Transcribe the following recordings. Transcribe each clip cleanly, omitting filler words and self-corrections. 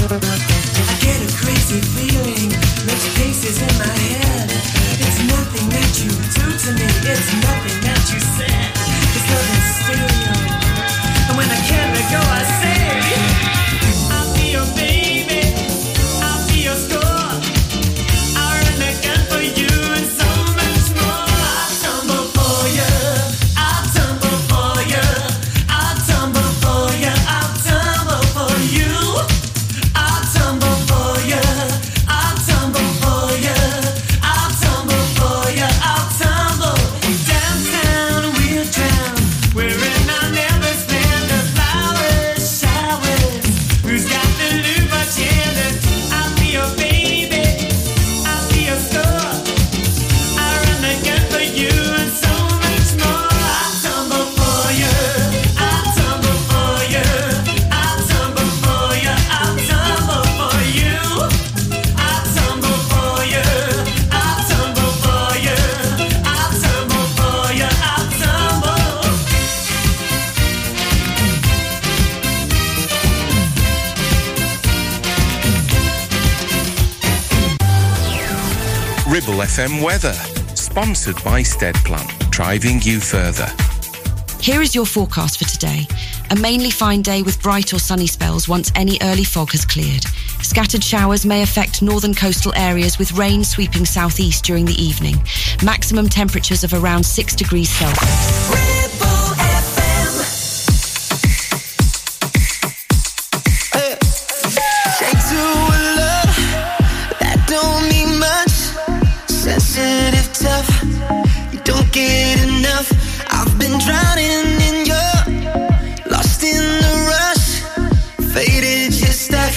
get a crazy feeling, makes faces in my head. It's nothing that you do to me, it's nothing that you said. It's nothing stereo. And when I can't let go, I say, I'll be your baby, I'll be your score. I'll run the gun for you and so much more. I'll tumble for you, I'll tumble for you, I'll tumble for you, I'll tumble for you. I'll tumble for you, I'll tumble for you, I'll tumble for you, I'll tumble. Downtown we'll drown, we're in our never spend the flowers, showers. Who's got the lube or chiller? I'll be your baby, I'll be your store. I'll run the gun for you and so much more. I'll tumble for you, I'll tumble for you, I'll tumble for you, I'll tumble for you. I'll tumble for you, I'll tumble for you, I'll tumble for you, I'll tumble. Ribble FM weather, sponsored by Steadplan, driving you further. Here is your forecast for today. A mainly fine day with bright or sunny spells once any early fog has cleared. Scattered showers may affect northern coastal areas with rain sweeping southeast during the evening. Maximum temperatures of around 6 degrees Celsius. Straight to a love that don't mean much. Sensitive, tough, you don't get enough. I've been drowning in your, lost in the rush. Faded, you're stuck,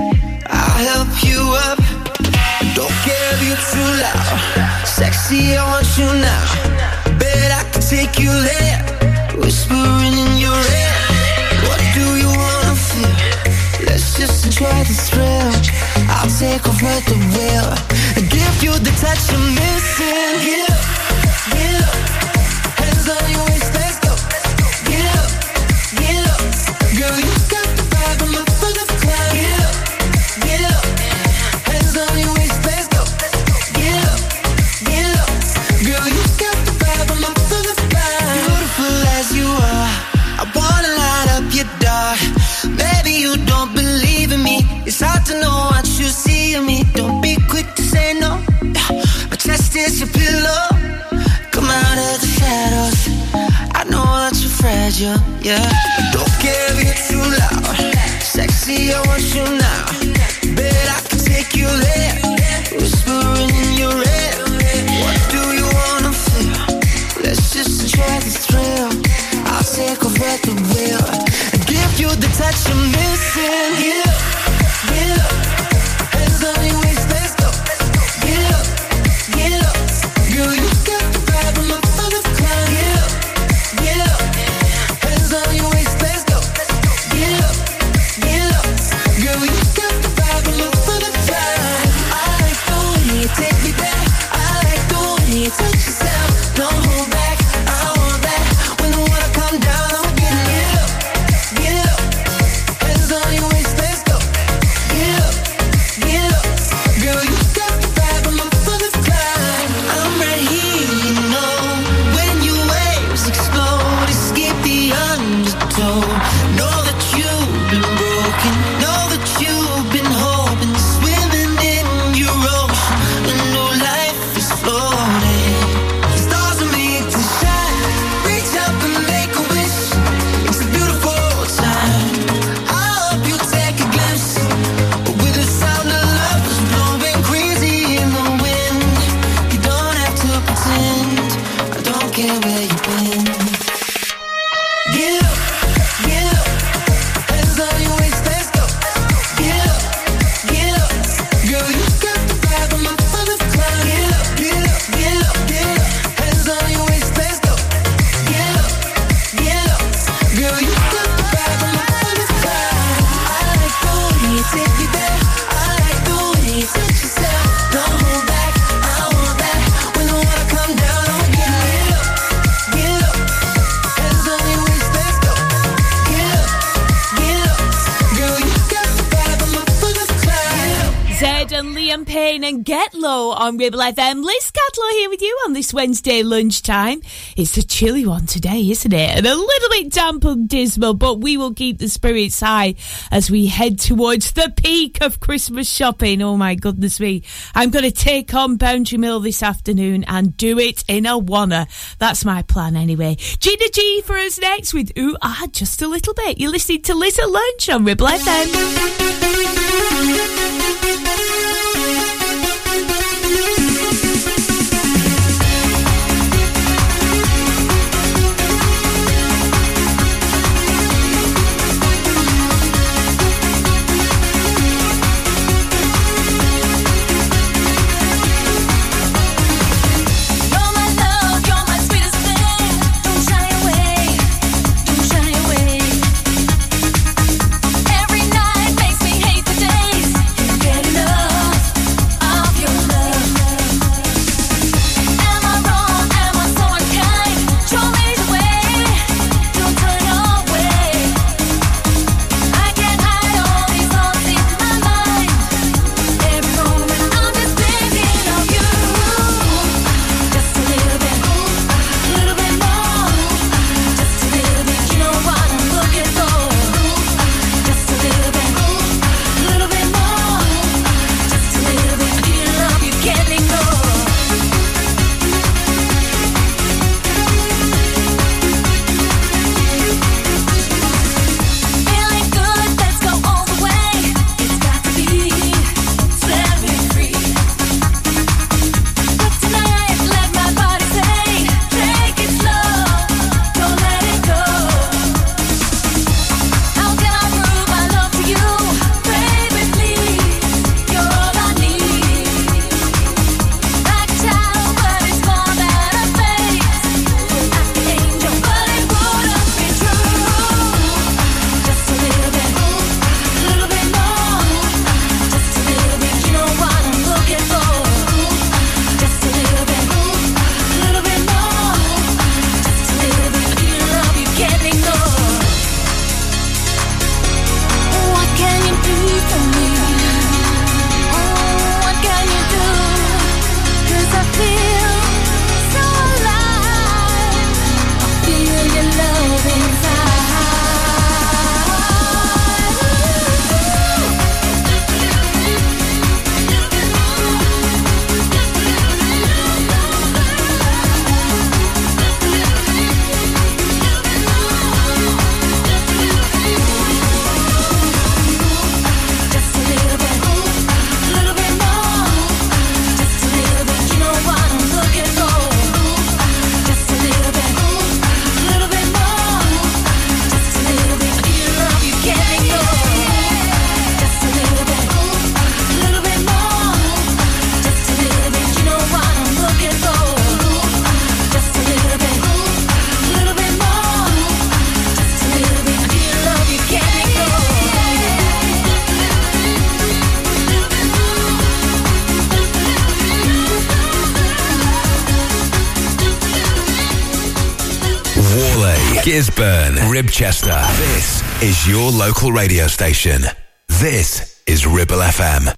I'll help you up. Don't care if you're too loud. Sexy, I want you now. Bet I can take you there. Whispering in your ear. What do you wanna feel? Let's just enjoy this thrill. I'll take over the wheel and give you the touch you're missing. Get up, get up. Hands on your waist, let's go. Get up, get up. Girl, you got the vibe, I'm up for the climb. Get up, get up. Hands on your waist, let's go. Get up, get up. Girl, you got the vibe, I'm up for the climb. Beautiful as you are, I wanna light up your dark. Maybe you don't believe in me. It's hard to know what you see in me. Don't be quick to say no. My chest is your pillow. Come out of the shadows. I know that you're fragile, yeah. Don't care if you're too loud. Sexy, I want you now. Bet I can take you there. Whispering in your ear. What do you wanna feel? Let's just enjoy this thrill. I'll take over the wheel and give you the touch you're missing. Get up, get up. Hands on your waist, let's go. Get up, get up. Girl, you got the vibe, I'm up for the climb. Get up, get up. Hands on your waist, let's go. Get up, get up. Girl, you got the vibe, I'm up for the climb. I like the way you take me back. I like the way you touch yourself. Don't hold back, I want that. When the water come down, I'm getting it up, get up. Hands on your waist, let's go. Get up, get up. Girl, you got the vibe, I'm up for the climb. I'm right here, you know. When your waves explode, escape the undertow. Know that you've been broken. Know that you've been hoping. Swimming in your ocean. A new life is floating. Stars are made to shine. Reach up and make a wish. It's a beautiful time. I hope you take a glimpse. With the sound of love is blowing crazy in the wind. You don't have to pretend. I don't care where you've been. Get up, get up. Hands on your waist, let's go. and Liam Payne and Get Low on Ribble FM. Liz Cadlow here with you on this Wednesday lunchtime. It's a chilly one today, isn't it? And a little bit damp and dismal, but we will keep the spirits high as we head towards the peak of Christmas shopping. Oh my goodness me. I'm going to take on Boundary Mill this afternoon and do it in a wanna. That's my plan anyway. Gina G for us next with Ooh Ah Just a Little Bit. You're listening to Liz at Lunch on Ribble FM. Gisburn, Ribchester. This is your local radio station. This is Ribble FM.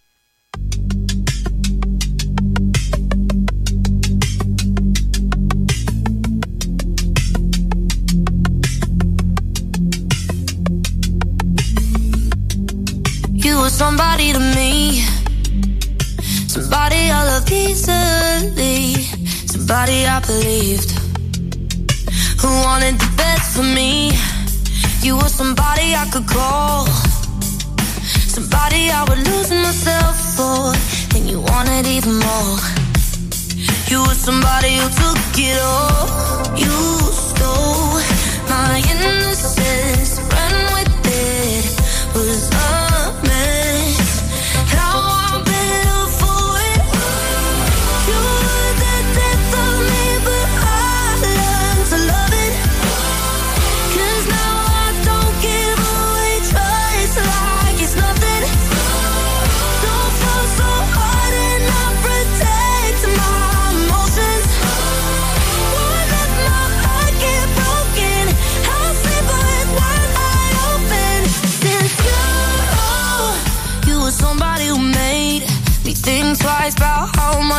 You were somebody to me, somebody I loved easily, somebody I believed, who wanted the best for me. You were somebody I could call, somebody I would lose myself for, and you wanted even more. You were somebody who took it all. You stole my innocence, ran with it, was a mess. Now I'm better for it. You were the death of me, but I learned to love it. 'Cause now I don't give away trust like it's nothing. Don't fall so hard and I protect my emotions. Won't let my heart get broken. I'll sleep with one eye open. Since you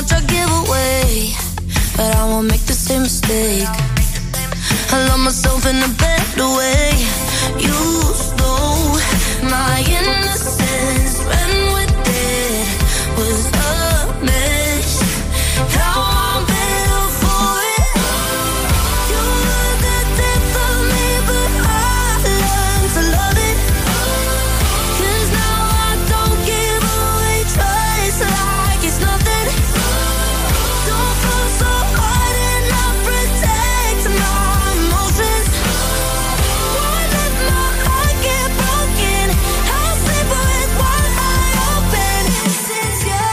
much I give away, but I won't make the same mistake. I love myself in a better way. You stole my innocence when we're dead was a mess. Now I'm better for it. You were the death of me, but I learned to love it. 'Cause now I don't give away trust like it's nothing. Don't fall so hard and I protect my emotions. Won't let my heart get broken. I'll sleep with one eye open. Since you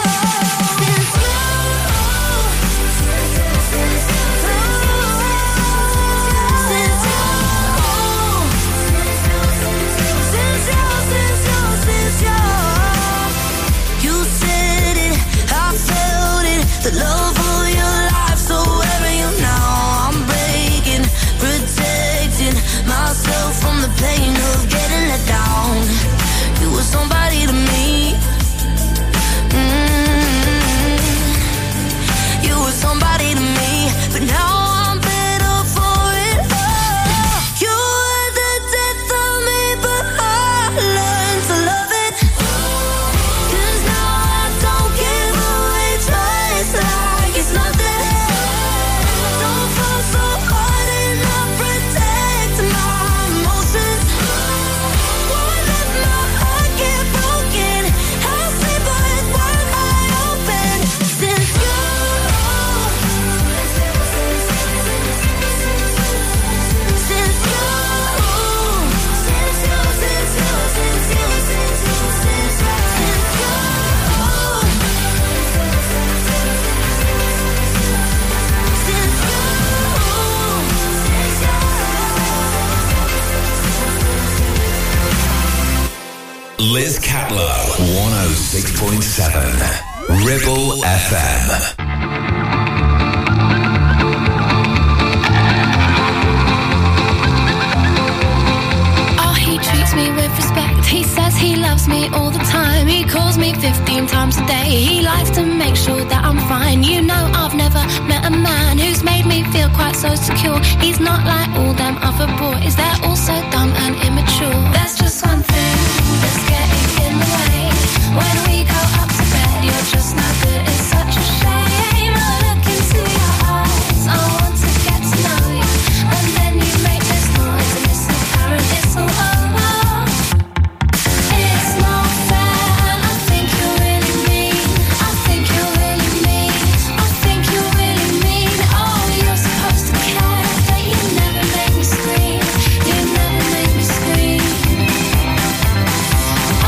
said it, I felt it, the love of your life, so wherever you now, I'm breaking, protecting myself from the pain of getting let down. You were somebody to me. You were somebody to me, but now I'm better for it. You were the death of me, but I learned to love it. 'Cause now I don't give away trust like it's nothing. Don't fall so hard and I protect my emotions. Won't let my heart get broken. I'll sleep with one eye open. Since you Liz Catlow, 106.7 Ribble FM. Oh, he treats me with respect. He says he loves me all the time. He calls me 15 times a day. He likes to make sure that I'm fine. You know, I've never met a man who's made me feel quite so secure. He's not like all them other boys. They're all so dumb and immature. There's just one thing that's getting in the way. When we go up to bed, you're just not good. It's such a shame. I look into your eyes. I want to get to know you. And then you make this noise and it's apparent it's all over. It's not fair and I think you're really mean. I think you're really mean. I think you're really mean. Oh, you're supposed to care, but you never make me scream. You never make me scream.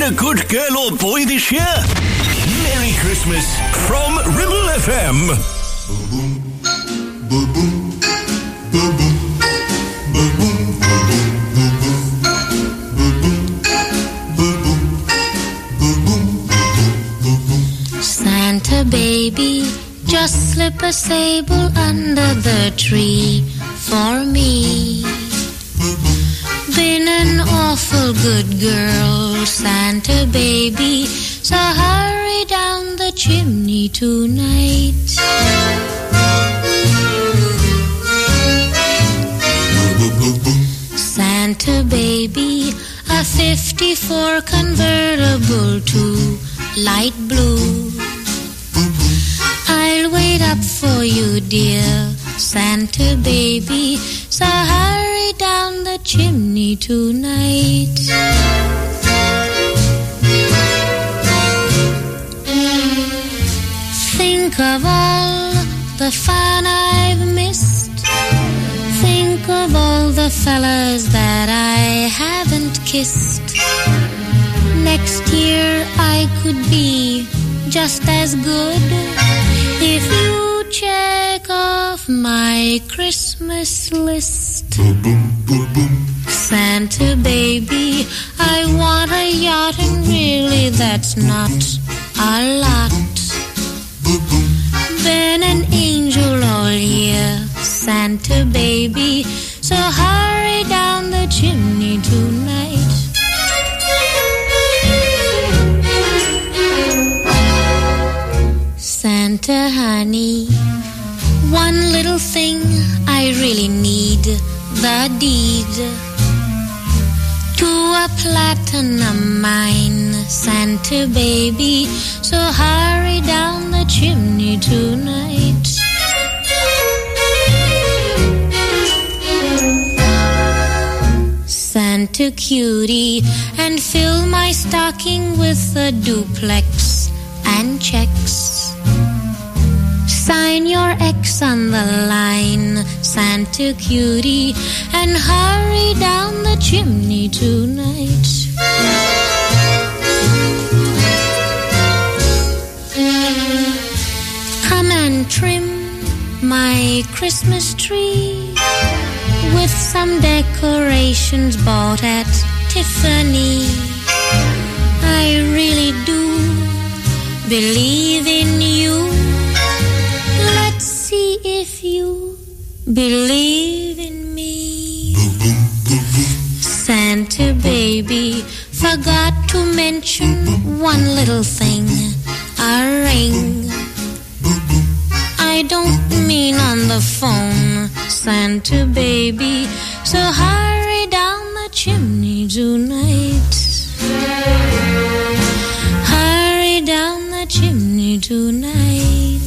a good girl or boy this year? Merry Christmas from Ribble FM. Boom, boom, boom, boom, boom, boom, boom, Santa baby, just slip a sable under the tree for me. Been an awful good girl, Santa baby, so hurry down the chimney tonight. Santa baby, a 54 convertible to light blue. I'll wait up for you, dear Santa baby, so hurry down the chimney tonight. Think of all the fun I've missed. Think of all the fellas that I haven't kissed. Next year I could be just as good if you check off my Christmas list. Santa baby, I want a yacht, and really that's not a lot. Been an angel all year, Santa baby, so hurry down the chimney tonight. Santa honey, one little thing I really need, the deed to a platinum mine, Santa baby, so hurry down the chimney tonight. Santa cutie, and fill my stocking with a duplex and checks. Sign your X on the line, Santa cutie, and hurry down the chimney tonight. Come and trim my Christmas tree with some decorations bought at Tiffany. I really do believe in you. Let's see if you believe in me. Santa baby, forgot to mention one little thing, a ring. I don't mean on the phone, Santa baby, so hurry down the chimney tonight. Hurry down the chimney tonight.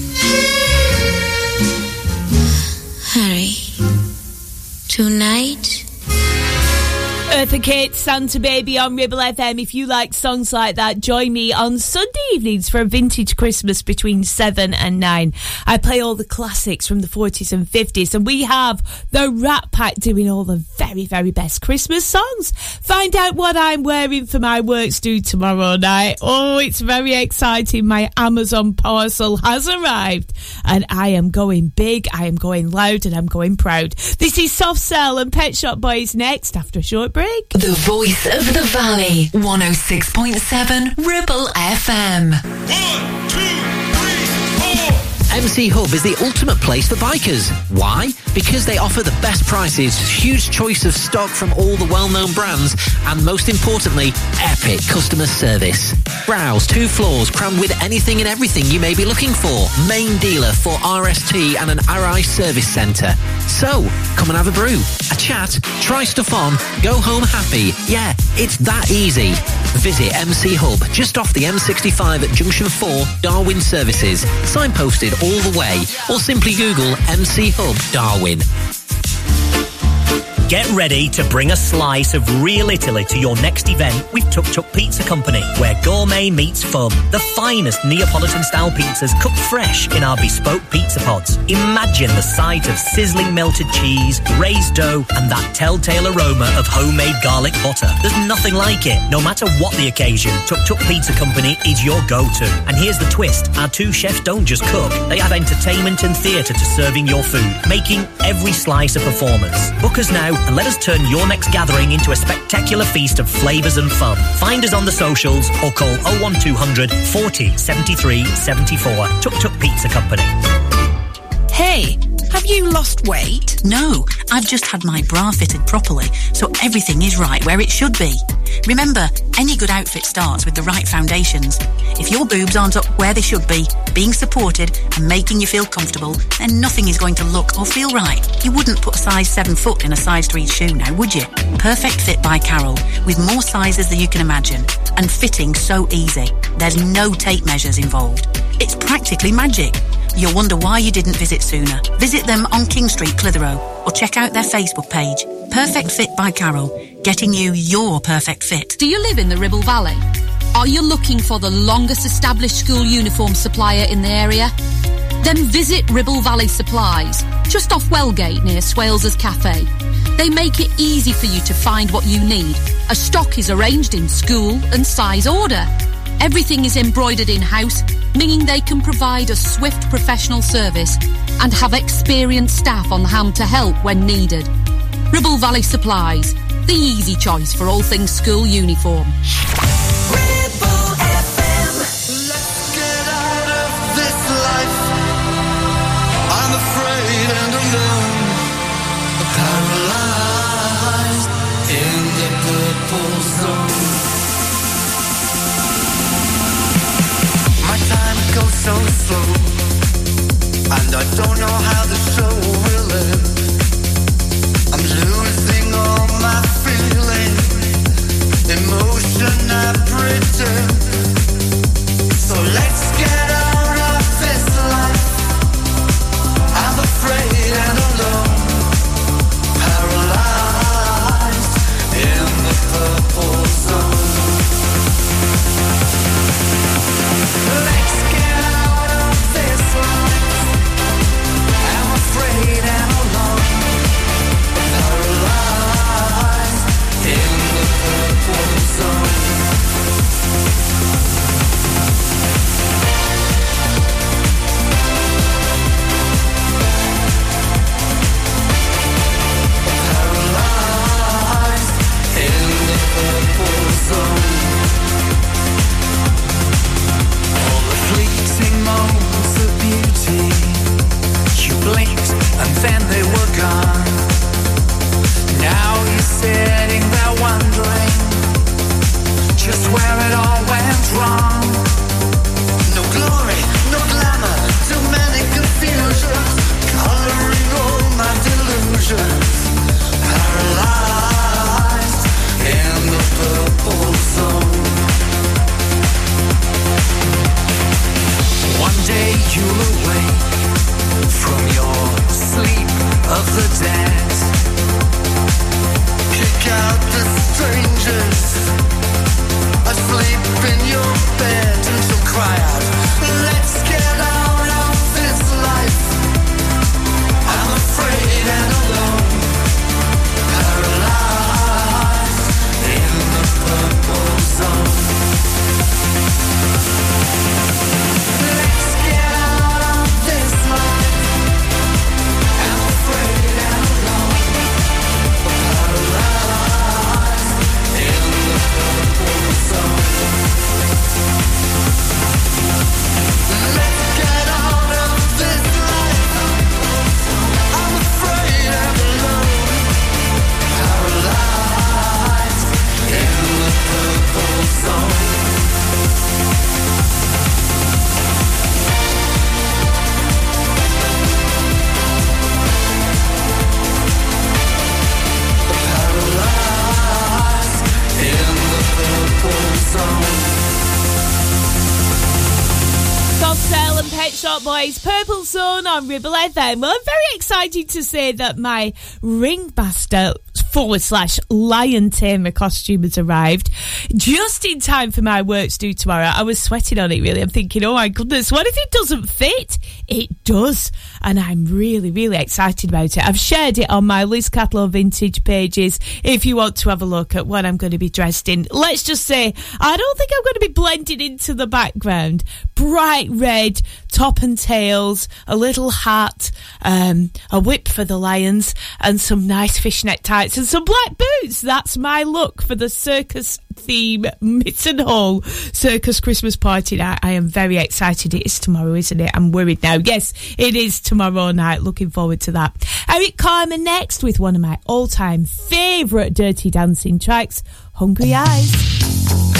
Hurry. Tonight. Eartha Kitt, Santa Baby on Ribble FM. If you like songs like that, join me on Sunday evenings for a vintage Christmas between 7 and 9. I play all the classics from the 40s and 50s, and we have the Rat Pack doing all the very, very best Christmas songs. Find out what I'm wearing for my works due tomorrow night. Oh, it's very exciting. My Amazon parcel has arrived, and I am going big, I am going loud, and I'm going proud. This is Soft Cell and Pet Shop Boys next after a short break. The voice of the valley, 106.7 Ribble FM. 1, 2, 3, 4. MC Hub is the ultimate place for bikers. Why? Because they offer the best prices, huge choice of stock from all the well-known brands, and most importantly, epic customer service. Browse 2 floors crammed with anything and everything you may be looking for. Main dealer for RST and an RI service centre. So, come and have a brew, a chat, try stuff on, go home happy. Yeah, it's that easy. Visit MC Hub just off the M65 at Junction 4, Darwin Services, signposted all the way, or simply Google MC Hub Darwin. Get ready to bring a slice of real Italy to your next event with Tuk Tuk Pizza Company, where gourmet meets fun. The finest Neapolitan-style pizzas cooked fresh in our bespoke pizza pods. Imagine the sight of sizzling melted cheese, raised dough, and that telltale aroma of homemade garlic butter. There's nothing like it. No matter what the occasion, Tuk Tuk Pizza Company is your go-to. And here's the twist. Our two chefs don't just cook. They add entertainment and theatre to serving your food, making every slice a performance. Book us now and let us turn your next gathering into a spectacular feast of flavours and fun. Find us on the socials or call 01200 40 73 74. Tuk Tuk Pizza Company. Hey, have you lost weight? No, I've just had my bra fitted properly, so everything is right where it should be. Remember, any good outfit starts with the right foundations. If your boobs aren't up where they should be, being supported and making you feel comfortable, then nothing is going to look or feel right. You wouldn't put a size 7 foot in a size 3 shoe now, would you? Perfect Fit by Carol, with more sizes than you can imagine, and fitting so easy. There's no tape measures involved. It's practically magic. You'll wonder why you didn't visit sooner. Visit them on King Street, Clitheroe, or check out their Facebook page. Perfect Fit by Carol, getting you your perfect fit. Do you live in the Ribble Valley? Are you looking for the longest established school uniform supplier in the area? Then visit Ribble Valley Supplies, just off Wellgate near Swales's Cafe. They make it easy for you to find what you need, as stock is arranged in school and size order. Everything is embroidered in-house, meaning they can provide a swift professional service and have experienced staff on hand to help when needed. Ribble Valley Supplies, the easy choice for all things school uniform. Ribble FM. Let's get out of this life. I'm afraid and alone, paralyzed in the purple zone. Time goes so slow, and I don't know how the show will end. I'm losing all my feeling, emotion I pretend. So let's get out of this life. I'm afraid and alone, paralyzed in the purple zone. Let's get out of this life. I'm afraid and alone, paralyzed in the purple zone. Paralyzed in the purple zone. Fleeting moments of beauty, you blinked and then they were gone. Now you're sitting there wondering just where it all went wrong. No glory, no glamour, too many confusions, coloring all my delusions. Paralyzed in the purple zone. One day you'll awake from your sleep of the dead. Kick out the strangers asleep in your bed and you'll cry out, let's get out of this life. I'm afraid and alone, paralyzed in the purple zone. Let's get out of this life. I'm afraid and alone, paralyzed in the purple zone. Let's get out of this life. I'm afraid and alone, paralyzed in the purple zone. Cocktail and Pet Shop Boys, Purple Zone on Ribble FM. Well, I'm very excited to say that my ringmaster lion tamer costume has arrived just in time for my work to do tomorrow. I was sweating on it, really. I'm thinking, oh my goodness, what if it doesn't fit? It does, and I'm really, really excited about it. I've shared it on my Liz Catlow Vintage pages if you want to have a look at what I'm going to be dressed in. Let's just say, I don't think I'm going to be blended into the background. Bright red, top and tails, a little hat, a whip for the lions, and some nice fishnet tights and some black boots. That's my look for the circus theme Mittenhall Circus Christmas party night. I am very excited. It is tomorrow, isn't it? I'm worried now. Yes, it is tomorrow night. Looking forward to that. Eric Carmen next with one of my all-time favourite Dirty Dancing tracks, Hungry Eyes.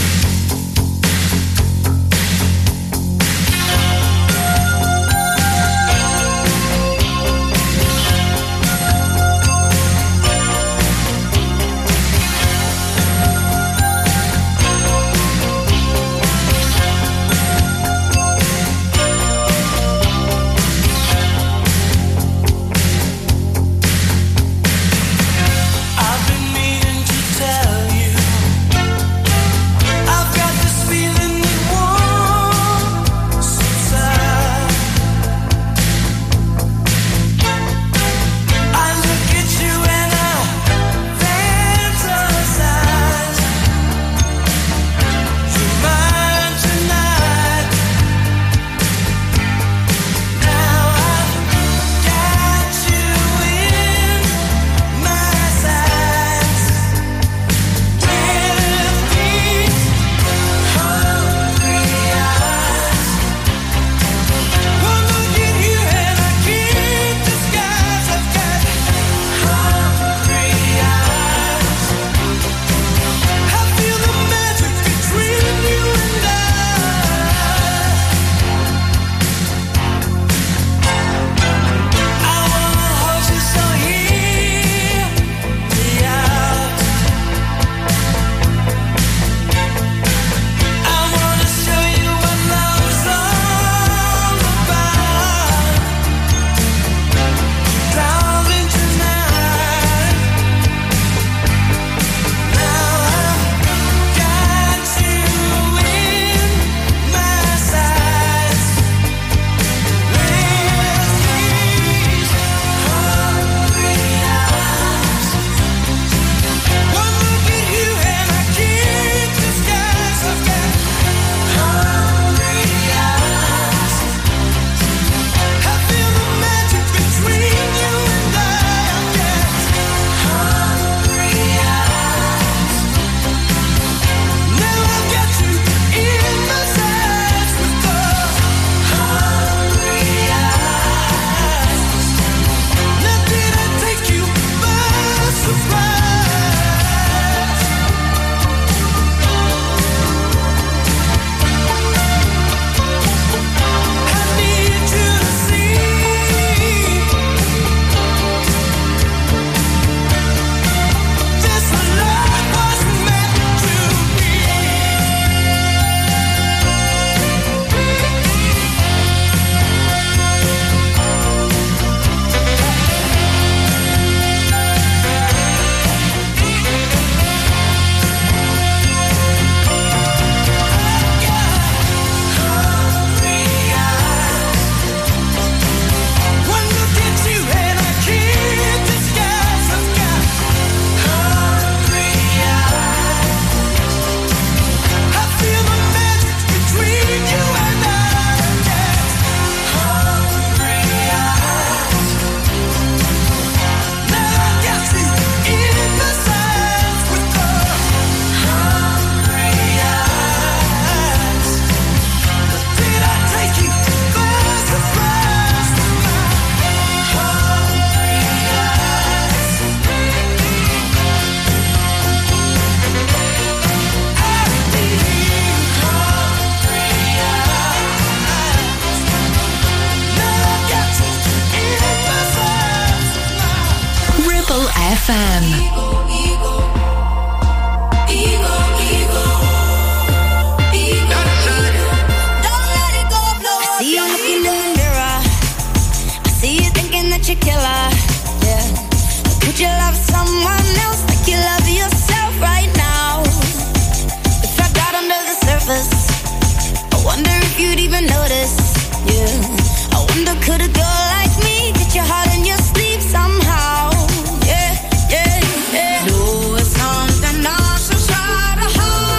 See you thinking that you're killer, yeah. Would you love someone else like you love yourself right now? If I got under the surface, I wonder if you'd even notice. Yeah, I wonder could a girl like me get your heart in your sleeve somehow? Yeah, yeah, yeah. No, it's something I should try to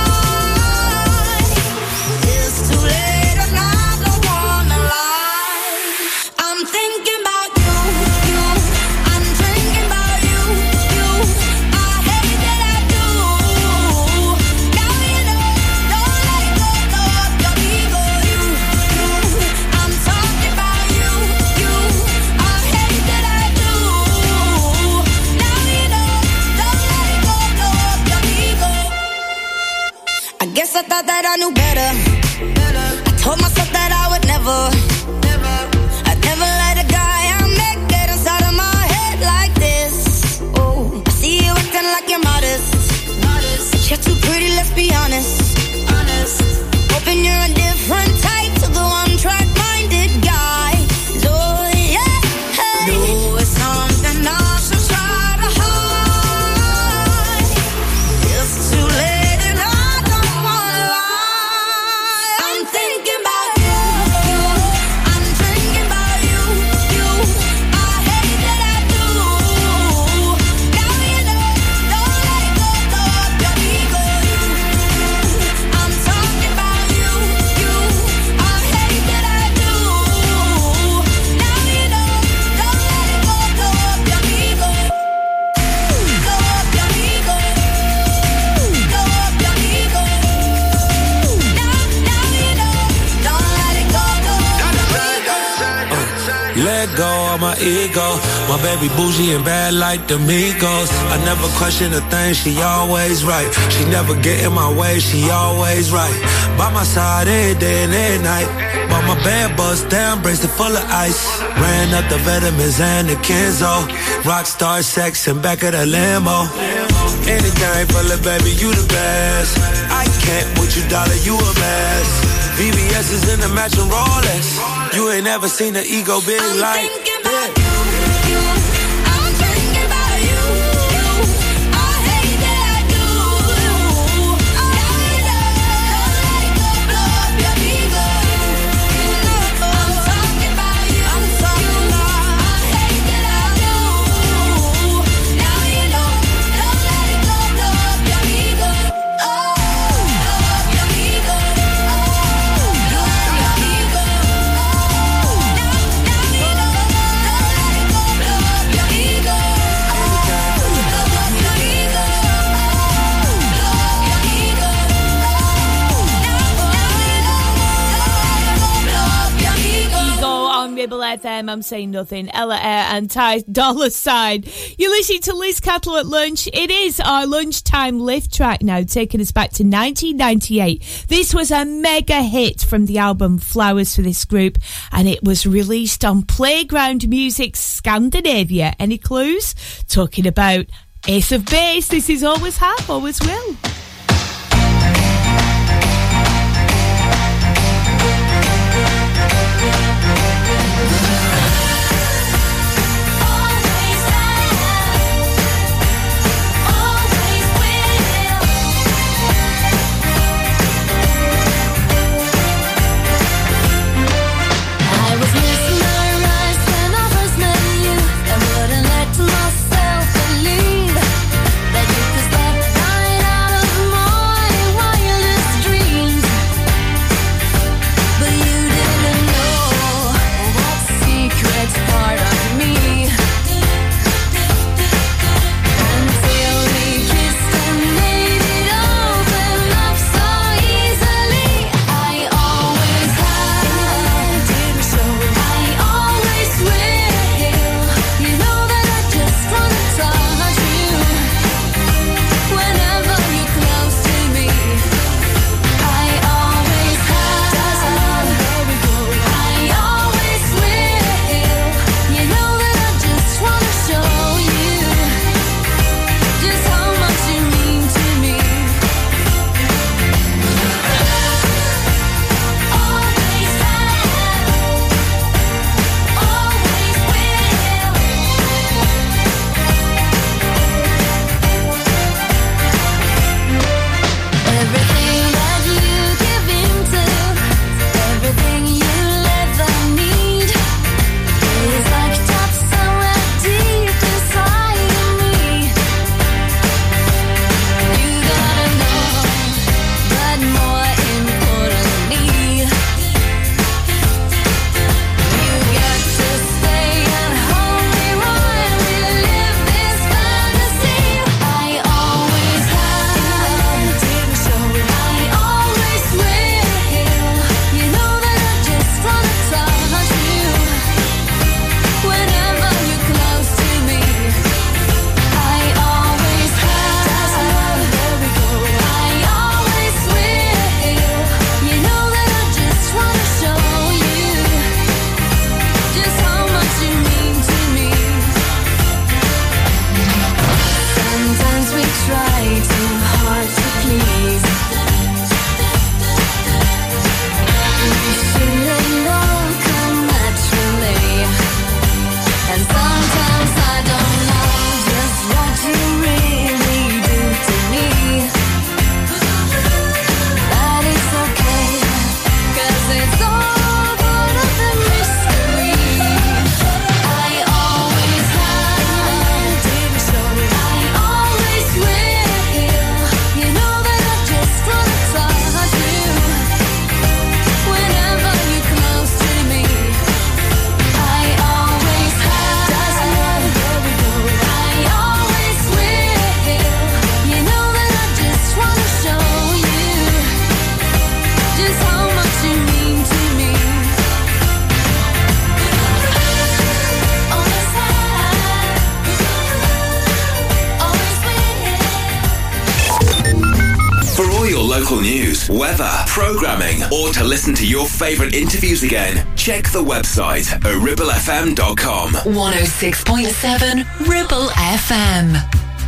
hide. It's too late and I don't wanna lie. I'm thinking about you, you. I'm thinking about you, you. I hate that I do. Now you know, don't let it go, go up your ego, you, you. I'm talking about you, you. I hate that I do. Now you know, don't let it go, go up your ego. I guess I thought that I knew better. I told myself that I would never. I'd never let a guy I met get inside of my head like this. Oh, I see you acting like you're modest. But you're too pretty, let's be honest. Hoping you're a different type to the one-track-minded guy. Oh, yeah, hey. No, it's something I should try to hide. It's too late and I don't wanna lie. I'm thinking about you, you. I'm thinking about you, you. I hate that I do. Now you know, don't let it go, go up your ego, you. I'm talking about you, you. I hate that I do. Now you know, don't let it go, go up your ego. Go up your ego. Go up your ego. Now you know, don't let it go, go up your ego. Let go of my ego. My baby bougie and bad like the Migos. I never question a thing, she always right. She never get in my way, she always right. By my side every day and every night. But my bed bust down, bracelet full of ice. Ran up the vitamins and the Kenzo. Rockstar sex in back of the limo. Anything for the baby, you the best. I can't with you, dollar, you a mess. VVS is in the matching Rolex. You ain't never seen an ego big like Thinking about you, you. I'm thinking about you, you. I hate that I do. Now you know, don't let it go, blow up your ego. I'm talking about you, I'm talking about. I hate that I do. Now you know, don't let it go, blow up your ego. Oh, blow up your ego. Oh, blow up your ego. Ribble FM, I'm saying nothing. Ella Air and Ty Dolla $ign. You're listening to Liz Cattle at lunch. It is our lunchtime lift track now, taking us back to 1998. This was a mega hit from the album Flowers for this group, and it was released on Playground Music Scandinavia. Any clues? Talking about Ace of Base. This is Always Have, Always Will. local news, weather, programming, or to listen to your favourite interviews again, check the website at ribblefm.com. 106.7 Ribble FM.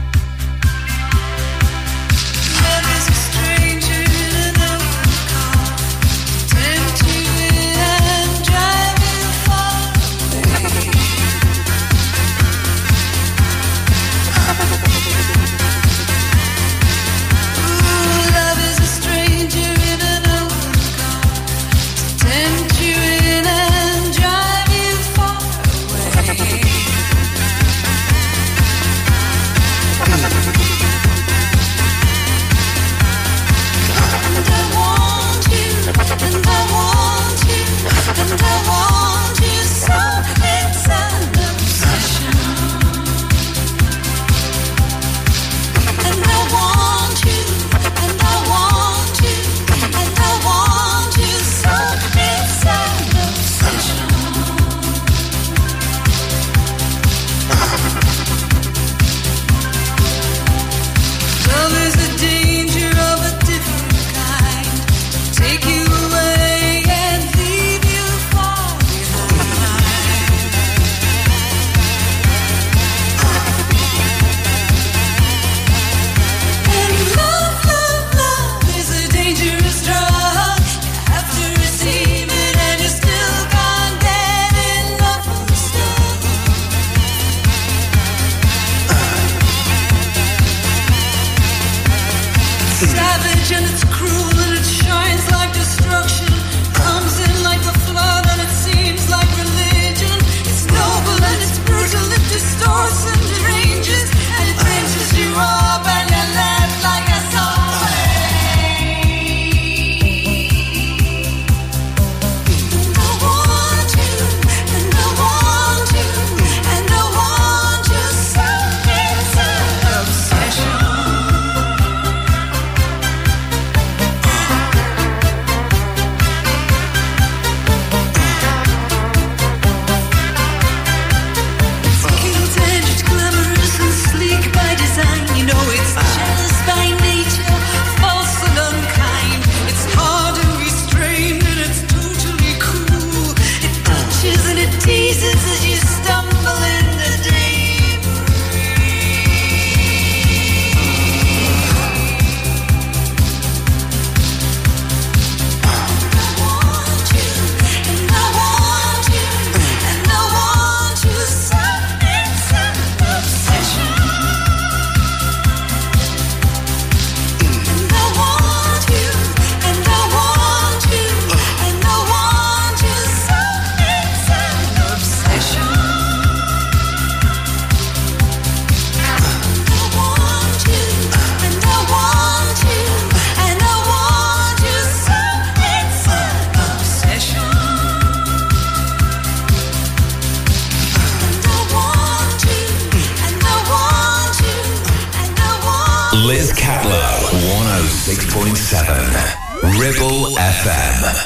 Liz Catlow, 106.7 Ribble FM.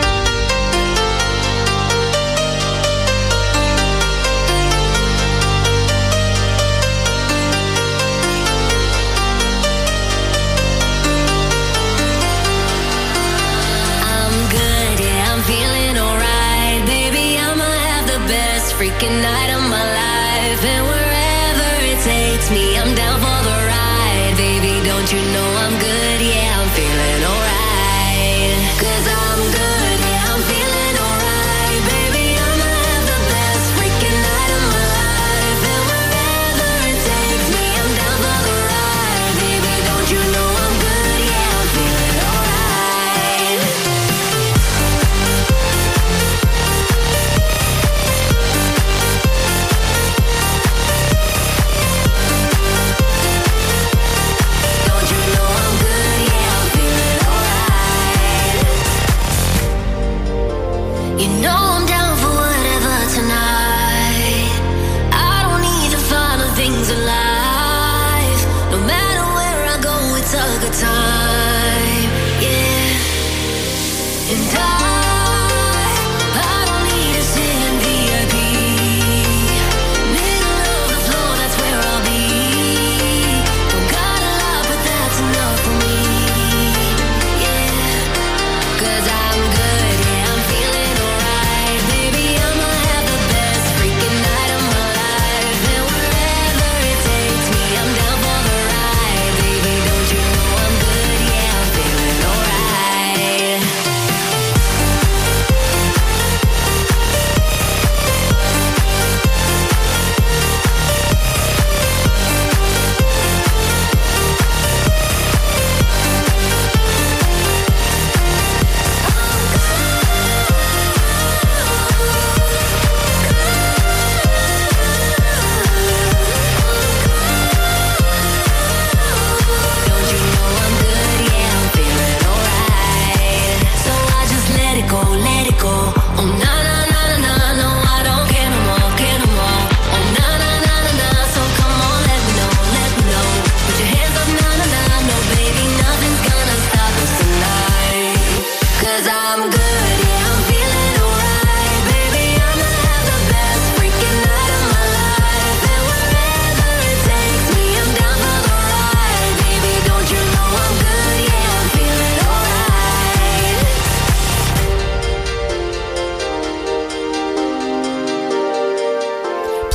Freaking night of my life, and wherever it takes me, I'm down for the ride. Baby, don't you know I'm good? Yeah, I'm feeling alright. 'Cause I'm good, yeah, I'm feeling alright. Baby, I'ma have the best freaking night of my life, and wherever it takes me, I'm down for the ride. Baby, don't you know I'm good? Yeah, I'm feeling alright.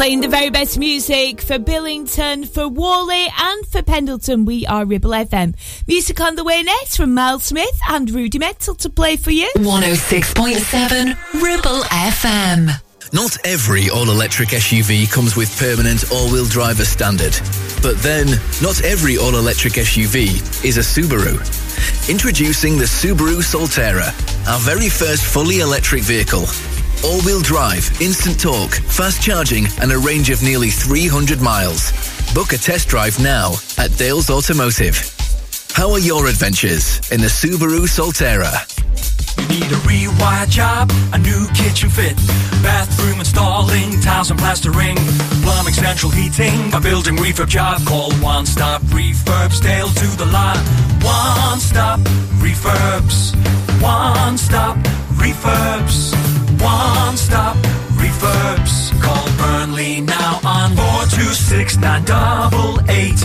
Playing the very best music for Billington, for Whalley and for Pendleton. We are Ribble FM. Music on the way next from Miles Smith and Rudimental to play for you. 106.7 Ribble FM. Not every all-electric SUV comes with permanent all-wheel driver standard. But then, not every all-electric SUV is a Subaru. Introducing the Subaru Solterra, our very first fully electric vehicle. All-wheel drive, instant torque, fast charging and a range of nearly 300 miles. Book a test drive now at Dales Automotive. How are your adventures in the Subaru Solterra? You need a rewire job, a new kitchen fit, bathroom installing, tiles and plastering, plumbing, central heating, a building refurb job. Call One Stop Refurbs, Dale to the lot. One Stop Refurbs. One Stop Refurbs. One Stop Refurbs. Call Burnley now on 426-988.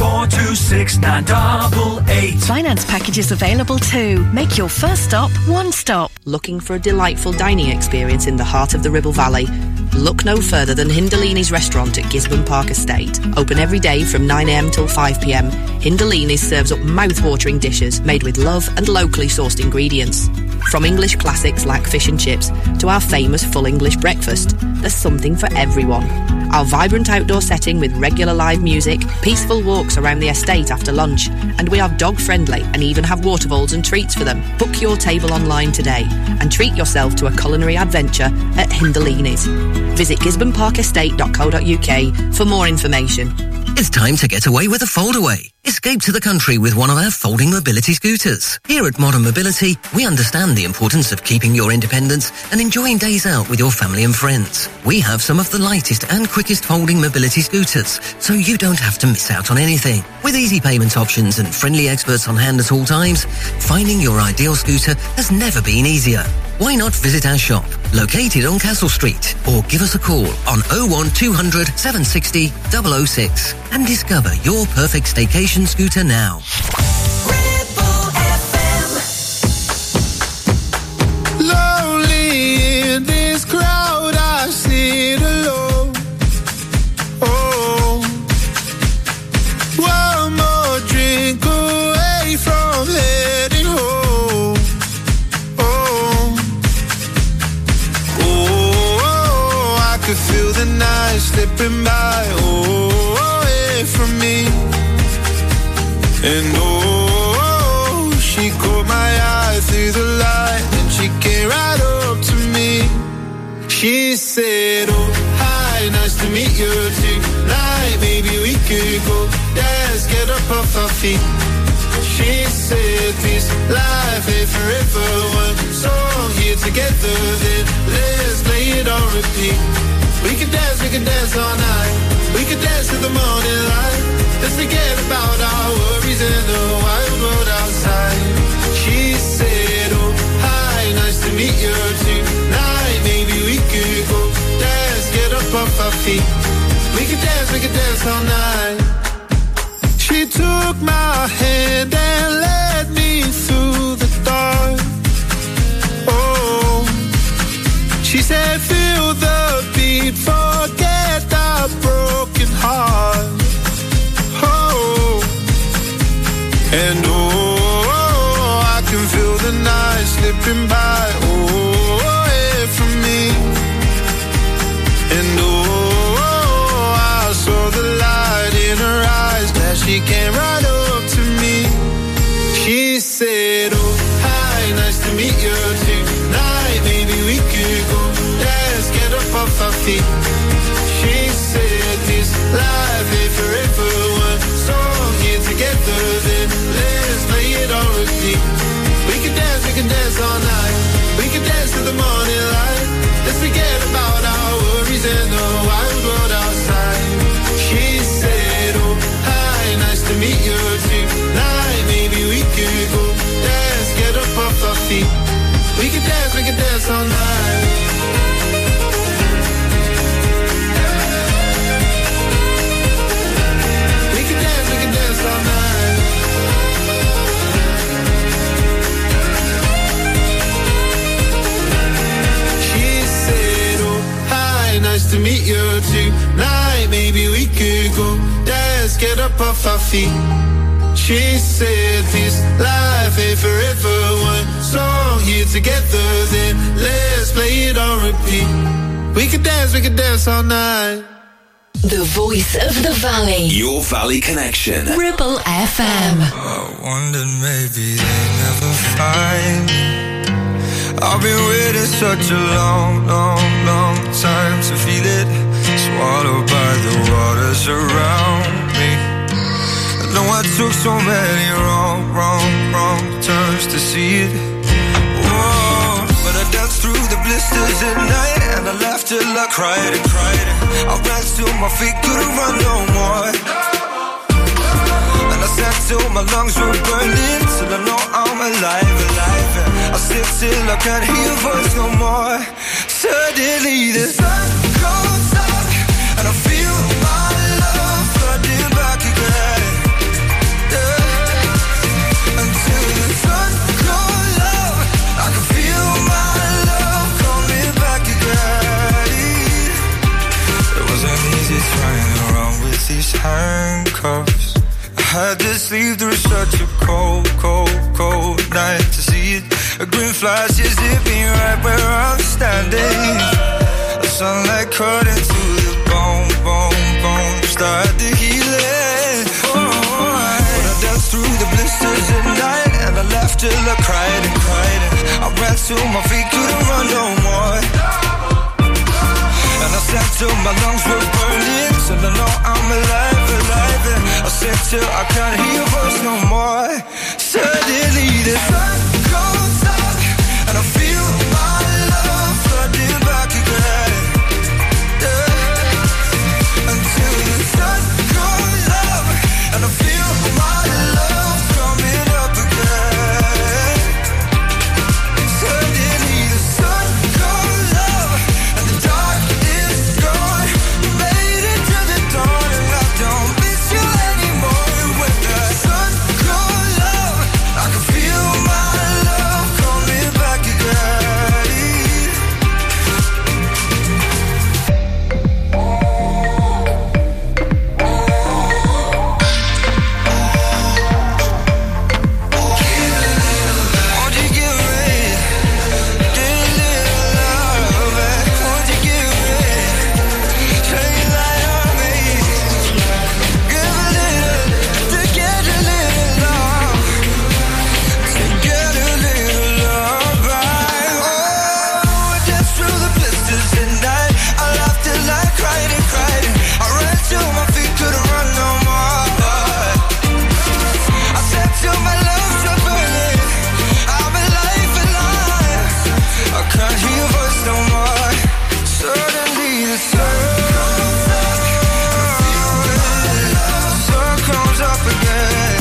426-988. Finance packages available too. Make your first stop One Stop. Looking for a delightful dining experience in the heart of the Ribble Valley? Look no further than Hindalini's restaurant at Gisborne Park Estate. Open every day from 9am till 5pm. Hindalini's serves up mouth-watering dishes made with love and locally sourced ingredients. From English classics like fish and chips to our famous full English breakfast, there's something for everyone. Our vibrant outdoor setting with regular live music, peaceful walks around the estate after lunch, and we are dog-friendly and even have waterfalls and treats for them. Book your table online today and treat yourself to a culinary adventure at Hindalini's. Visit gisborneparkestate.co.uk for more information. It's time to get away with a foldaway. Escape to the country with one of our folding mobility scooters. Here at Modern Mobility, we understand the importance of keeping your independence and enjoying days out with your family and friends. We have some of the lightest and quickest folding mobility scooters, so you don't have to miss out on anything. With easy payment options and friendly experts on hand at all times, finding your ideal scooter has never been easier. Why not visit our shop, located on Castle Street, or give us a call on 01200 760 006 and discover your perfect staycation scooter now. Lonely in this crowd, I sit alone. Oh, one more drink away from heading home. I could feel the night slipping by, away from me. And she caught my eye through the light, and she came right up to me. She said, oh, hi, nice to meet you tonight. Maybe we could go dance, get up off our feet. She said, this life ain't forever. One song here together, then let's play it on repeat. We can dance all night. We can dance till the morning light. Let's forget about our worries in the wild world outside. She said, oh, hi, nice to meet you tonight. Maybe we could go dance, get up off our feet. We can dance all night. She took my hand and led me through the dark. Oh, she said, feel the beat, forget our broken heart. Oh, and I can feel the night slipping by, away from me. And I saw the light in her eyes as she came right up to me. She said, oh, hi, nice to meet you tonight. Maybe we could go dance, get up off our feet. She said, this life ain't forever. One song here together, then let's play it on repeat. We can dance all night. We can dance till the morning light. Let's forget about our worries and the wild world outside. She said, oh, hi, nice to meet you tonight. Maybe we could go dance, get up off our feet. We can dance all night. We can dance all night. She said, oh, hi, nice to meet you tonight, maybe we could go dance, get up off our feet. She said this life ain't forever, one song here together, then let's play it on repeat. We could dance all night. The voice of the valley. Your Valley Connection. Ribble FM. I wondered maybe they never find me. I've been waiting such a long, long, long time to feel it. Swallowed by the waters around me. I know I took so many wrong turns to see it. Whoa, but I danced through the blisters at night, and I laughed till I cried and cried. I ran till my feet couldn't run no more. And I sang till my lungs were burning, till I know I'm alive. I sing till I can't hear your voice no more. Suddenly the sun comes up, and I feel my love flooding back again. Until the sun comes up, I can feel my love coming back again. It wasn't easy trying around with these handcuffs. I had to sleep through such a cold, cold, cold night to see it. A green flash just hit me right where I'm standing. The sunlight cut into the bone, start the healing. When I danced through the blisters at night, and I laughed till I cried and cried. I ran till my feet couldn't run no more. And I sang till my lungs were burning, till I know I'm alive. I sang till I can't hear your voice no more. Suddenly the sun comes up, and I feel my love flooding back again. Until the sun comes up, and I feel my love coming up again. Suddenly the sun comes up, and the dark is gone. We made it to the dawn, and I don't miss you anymore. When the sun comes up, I can feel my love coming back again. Won't you give me a little love? Won't you give me, say you like on me? Give a little, to get a little love, to get a little love back. Oh, I danced through the blisters at night. I laughed till I cried and cried. I ran till my feet couldn't run no more. I said till my lungs were burning, I'm alive. I can't hear your voice no more. Suddenly the sun comes up again.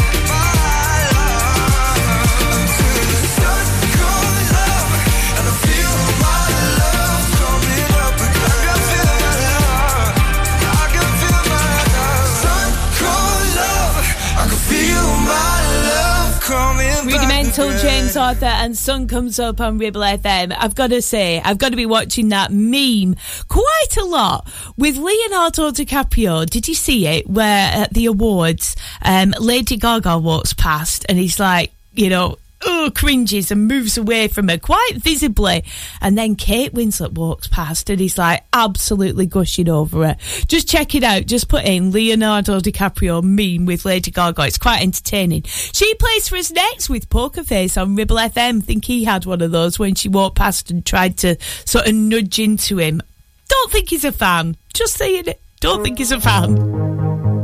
Until the sun comes up, and I feel my love coming up again. I can feel my love. I can feel my love. Sun comes up, I can feel my love coming back Rudimental, again. James Arthur, and Sun Comes Up on Ribble FM. I've got to say, I've got to be watching that meme quite a lot with Leonardo DiCaprio. Did you see it? Where at the awards, Lady Gaga walks past and he's like, you know, cringes and moves away from her quite visibly, and then Kate Winslet walks past and he's like absolutely gushing over her. Just check it out, just put in Leonardo DiCaprio meme with Lady Gaga, it's quite entertaining. She plays for us next with Poker Face on Ribble FM. Think he had one of those when she walked past and tried to sort of nudge into him. Don't think he's a fan, just saying it, don't think he's a fan.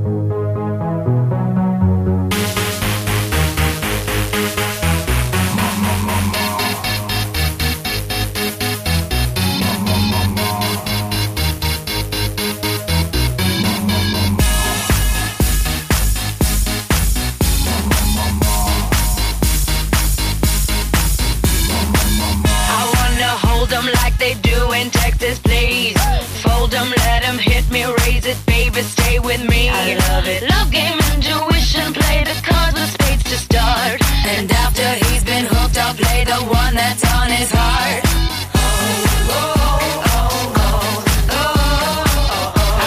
Like they do in Texas, please. Fold them, let them hit me, raise it, baby, stay with me. I love it. Love game, intuition, play the cards with spades to start. And after he's been hooked, I'll play the one that's on his heart. Oh, oh, oh, oh, oh, oh, oh,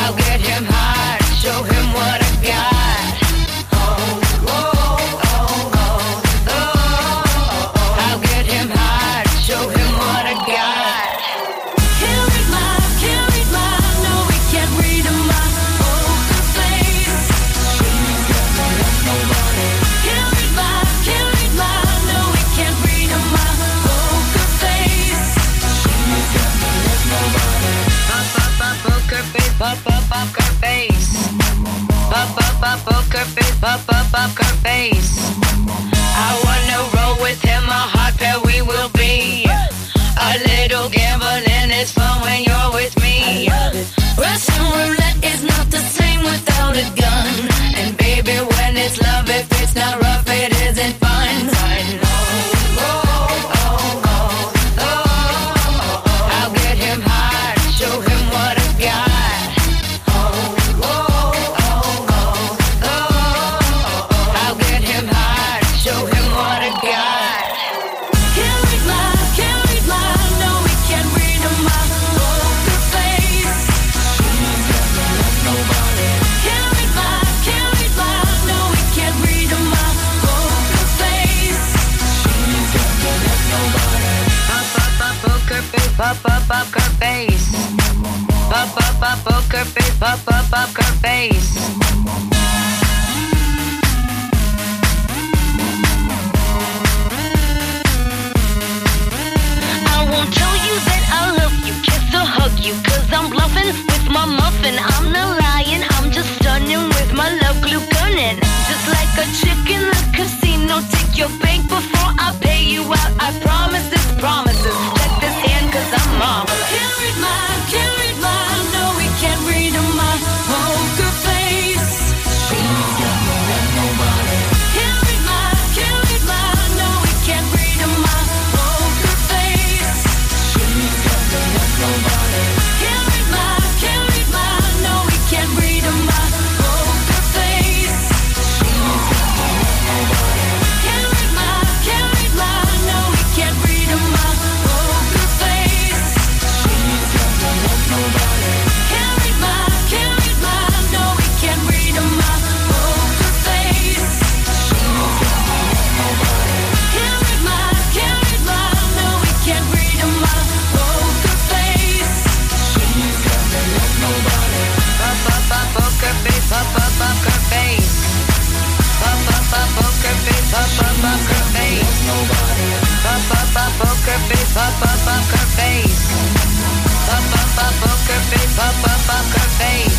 poker face, poker face. I wanna roll with him, a hot pair we will be. A little gambling is fun when you're with me. Russian roulette is not the same without a gun. And baby, when it's love, if it's not rough, it isn't fun. I'll get him hard, show him what I got. I'll get him hard, show him what I got. Can't read my, no, we can't read my poker face. She's got no love, nobody. Can't read my, no, we can't read my poker face. She's got no love, nobody. Poker face, poker face. Poker face, poker face. I won't tell you that I love you, kiss or hug you, 'cause I'm bluffing with my muffin. I'm not lying, I'm just stunning with my love glue gunning. Just like a chick in the casino, take your bank before I pay you out. I promise this promises. Check this hand 'cause I'm marvelous. Can't read my, no, we can't read my poker face. She's got no love, nobody. Can't read my, no, we can't read my poker face. She's got no love, nobody. Can't read my, no, we can't read my poker face. She's got no love, nobody. Can't read my, no, we can't read my poker face. She's got no love, nobody. Can't read my, no, we can't read my poker face. She's got no love, nobody. Can't read my, no, we can't read my poker face. She's got no love, nobody. Poker face, poker face. Poker face, poker face. Nobody. Poker face, poker face. Poker face, poker face.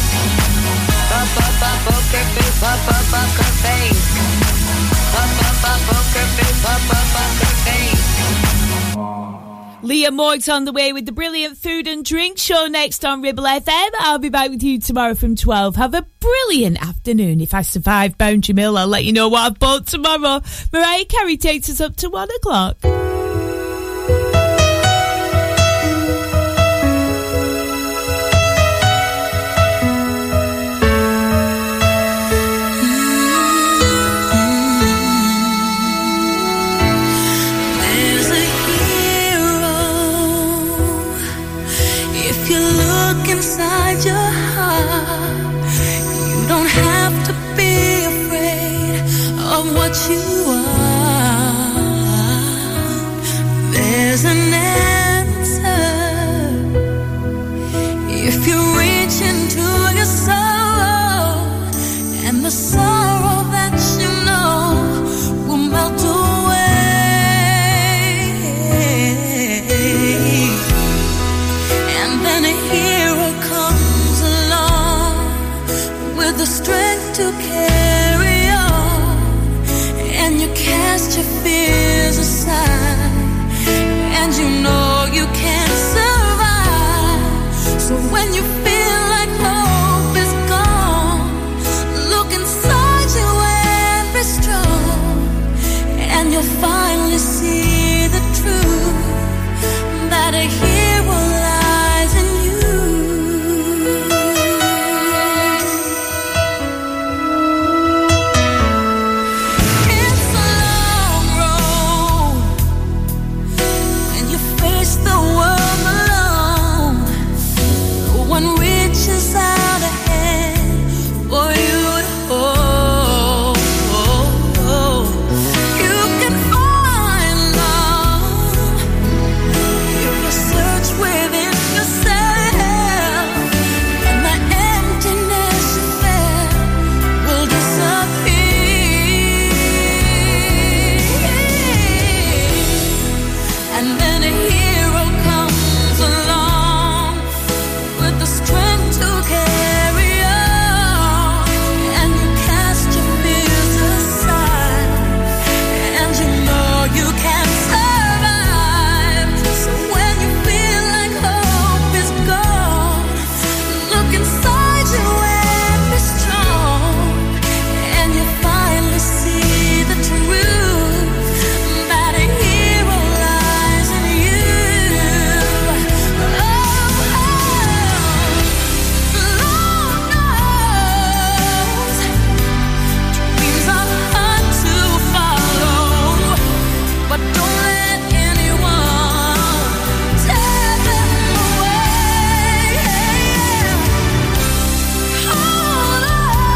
Poker face, poker face. Poker face, poker face. Leah Morgs on the way with the brilliant food and drink show next on Ribble FM. I'll be back with you tomorrow from 12. Have a brilliant afternoon. If I survive Boundary Mill, I'll let you know what I've bought tomorrow. Mariah Carey takes us up to 1 o'clock. Inside your heart, you don't have to be afraid of what you are. There's an answer if you reach into your soul, and the sorrow that you know will melt away. And then a hero comes along with the strength to carry on, and you cast your fears aside.